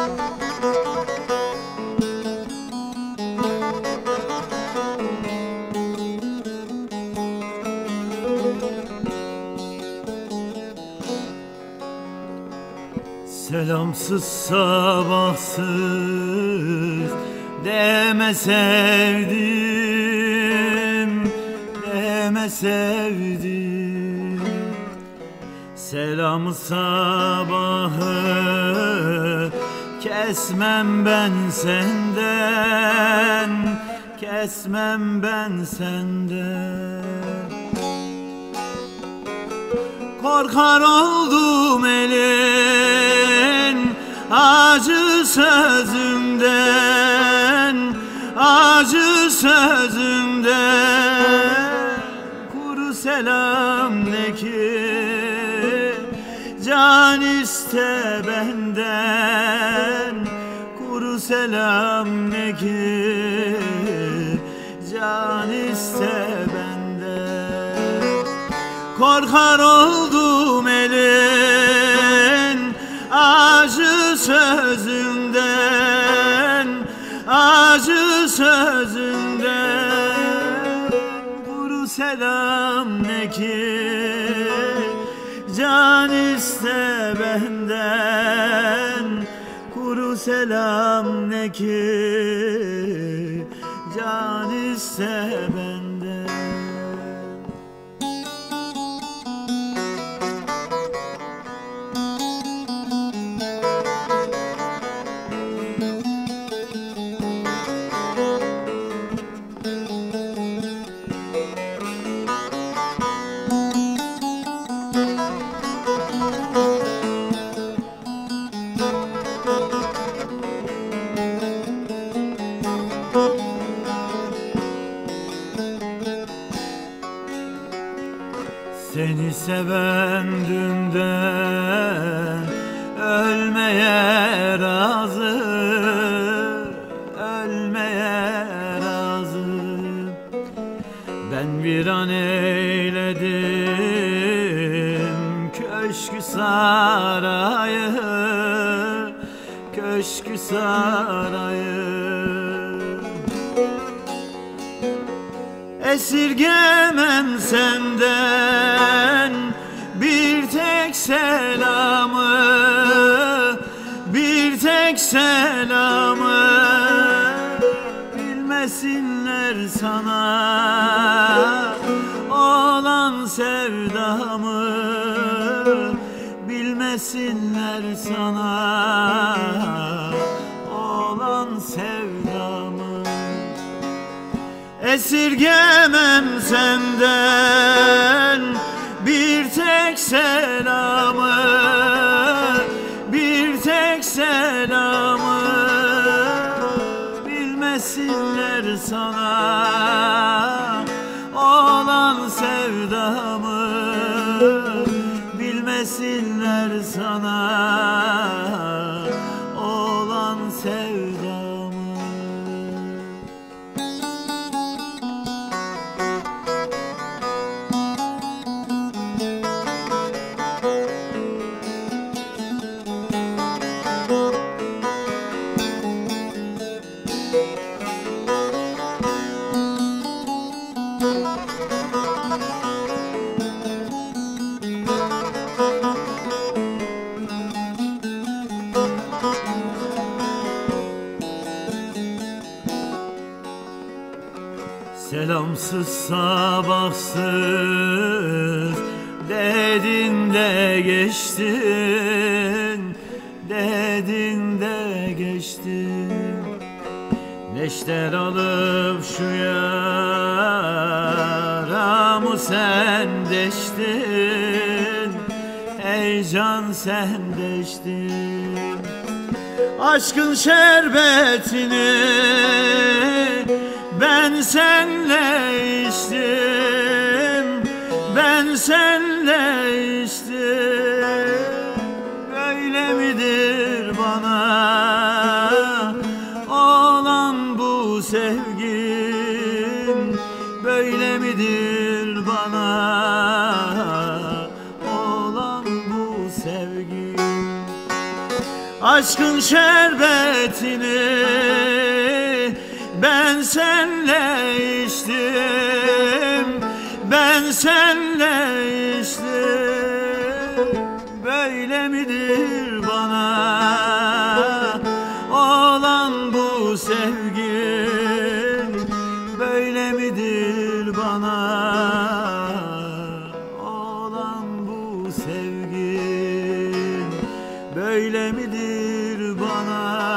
Selamsız sabahsız deme sevdim, deme sevdim. Selamı sabahı kesmem ben senden, kesmem ben senden. Korkar oldum elin acı sözünden, acı sözünden. Kuru selam ne ki can iste benden, kuru selam ne ki can iste benden. Korkar oldum elin acı sözünden, acı sözünden. Kuru selam ne ki can iste benden, kuru selam ne ki can iste benden. Seni seven dünden ölmeye razı, ölmeye razı. Ben viran eyledim köşkü sarayı, köşkü sarayı. Esirgemem senden bir tek selamı, bir tek selamı. Bilmesinler sana olan sevdamı, bilmesinler sana olan sevdamı. Esirgemem senden bir tek selamı, bir tek selamı. Bilmesinler sana olan sevdamı, bilmesinler sana olan sevdamı. Selamsız sabahsız dedin de geçtin, dedin de geçtin. Neşter alıp şu yaramı sen deştin, ey can sen deştin. Aşkın şerbetini ben senle içtim, ben senle içtim. Böyle midir bana olan bu sevgin? Böyle midir bana olan bu sevgin? Aşkın şerbetini ben senle içtim, ben senle içtim. Böyle midir bana olan bu sevgin? Böyle midir bana olan bu sevgin? Böyle midir bana